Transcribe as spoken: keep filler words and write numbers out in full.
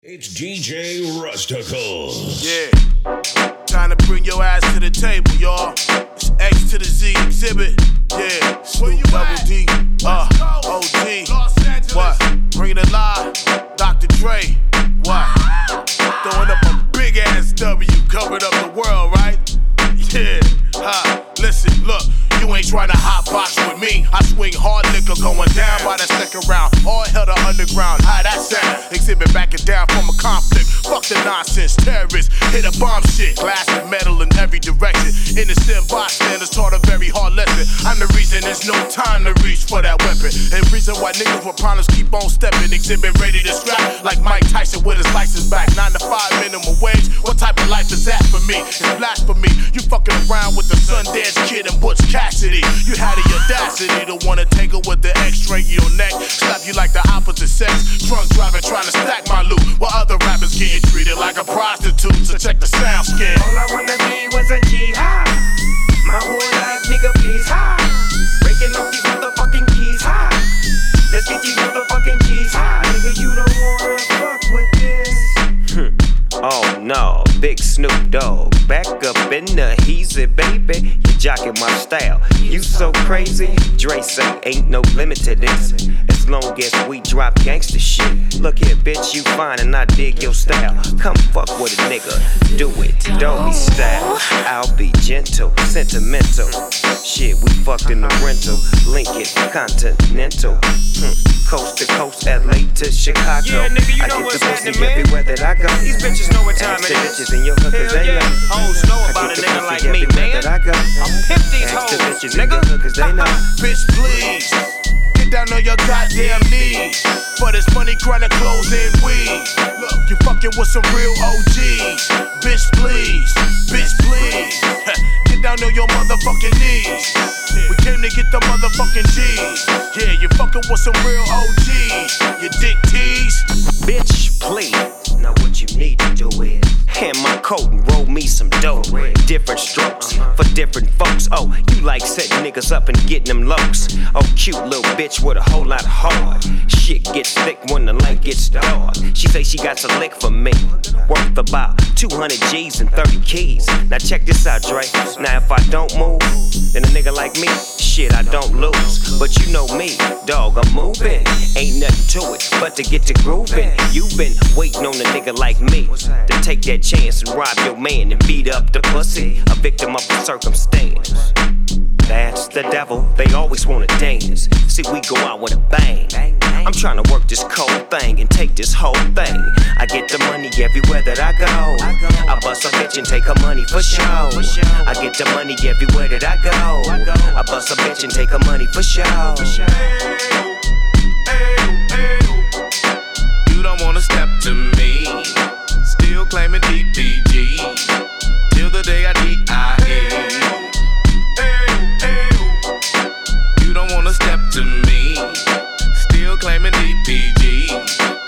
It's D J Rustical. Yeah, time to bring your ass to the table, y'all. It's X to the Z exhibit. Yeah, Snoop Double D, uh, O G. What? Bring it alive, Doctor Dre. What? Throwing up a big ass W, covered up the world, right? Yeah, ha. Listen, look. You ain't tryna hot box with me. I swing hard liquor going down by the second round. All hell to underground. How that sound? Exhibit backing down from a conflict. Fuck the nonsense. Terrorists hit a bomb shit. Glass and metal in every direction. Innocent bystanders taught a very hard lesson. I'm the reason there's no time to reach for that weapon. And reason why niggas with problems keep on stepping. Exhibit ready to scrap like Mike Tyson with his license back. Nine to five minimum wage. What type of life is that for me? It's blasphemy. You fucking around with the Sundance Kid and Butch Cassidy. You had the audacity to wanna tangle with the X-string in your neck. Slap you like the opposite sex. Drunk driving trying to stack my loot, while other rappers getting treated like a prostitute. So check the sound skin. All I wanna be was a G high. My whole life, nigga, please high. Breaking off these motherfucking keys high. Let's get these motherfucking G's high. Nigga, you don't wanna fuck with this. Oh no, Big Snoop Dogg, back up in the heezy, baby. You jocking my style, you so crazy. Dre say ain't no limit to this, as long as we drop gangsta shit. Look here, bitch, you fine and I dig your style. Come fuck with a nigga, do it, don't be style. I'll be gentle, sentimental. Shit, we fucked in the rental, Lincoln, Continental. Hmm. Coast to coast, L A to Chicago. Yeah, nigga, you I know get what's the pussy happening, man. everywhere that I go. These bitches know what time Ask it the is. bitches in your hood, cause Hell they yeah. know. Hoes know I about get a the nigga pussy like me, everywhere man. that I go. I'll pimp these Ask the hoes, bitches in nigga. your hood, cause they know. Bitch, please, get down on your goddamn knees. For this money, chronic clothes and weed. Look, you fucking with some real O Gs. Bitch, please, bitch, please. Get down on your motherfucking knees. We came to get the motherfucking G's. Yeah, you fucking with some real O Gs. You dick tease. Bitch, please. Now what you need to do is hand my coat and roll me some dough. Different strokes for different folks. Oh, you like setting niggas up and getting them lows. Oh, cute little bitch with a whole lot of heart. Shit gets thick when the light gets dark. She say she got some lick for me, worth about two hundred G's and thirty keys. Now check this out, Dre. Now if I don't move, then a nigga like me, shit, I don't lose. But you know me, dog, I'm moving. Ain't nothing to it but to get to grooving. You've been waiting on a nigga like me to take that chance and rob your man and beat up the pussy, a victim of the circumstance. That's the devil, they always wanna dance. See, we go out with a bang. I'm tryna work this cold thing and take this whole thing. I get the money everywhere that I go. I bust a bitch and take her money for show. I get the money everywhere that I go. I bust a bitch and take her money for show. You don't wanna step to me. Still claiming D P G. Till the day I D I E. You don't wanna step to me. Still claiming D P G.